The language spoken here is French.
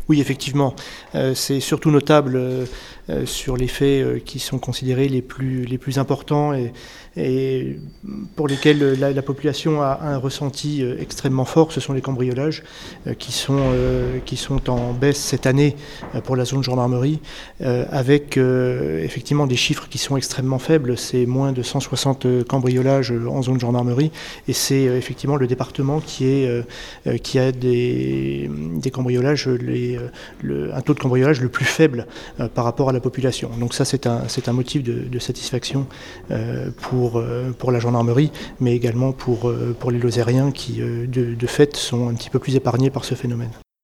Oui, effectivement. C'est surtout notable sur les faits qui sont considérés les plus importants et pour lesquels la population a un ressenti extrêmement fort. Ce sont les cambriolages qui sont en baisse cette année pour la zone gendarmerie, avec effectivement des chiffres qui sont extrêmement faibles. C'est moins de 160 cambriolages en zone gendarmerie, et c'est effectivement le département qui a des cambriolages, un taux de cambriolage le plus faible par rapport à la population. Donc ça, c'est un motif de satisfaction pour la gendarmerie, mais également pour les Lozériens qui, de fait, sont un petit peu plus épargnés par ce phénomène.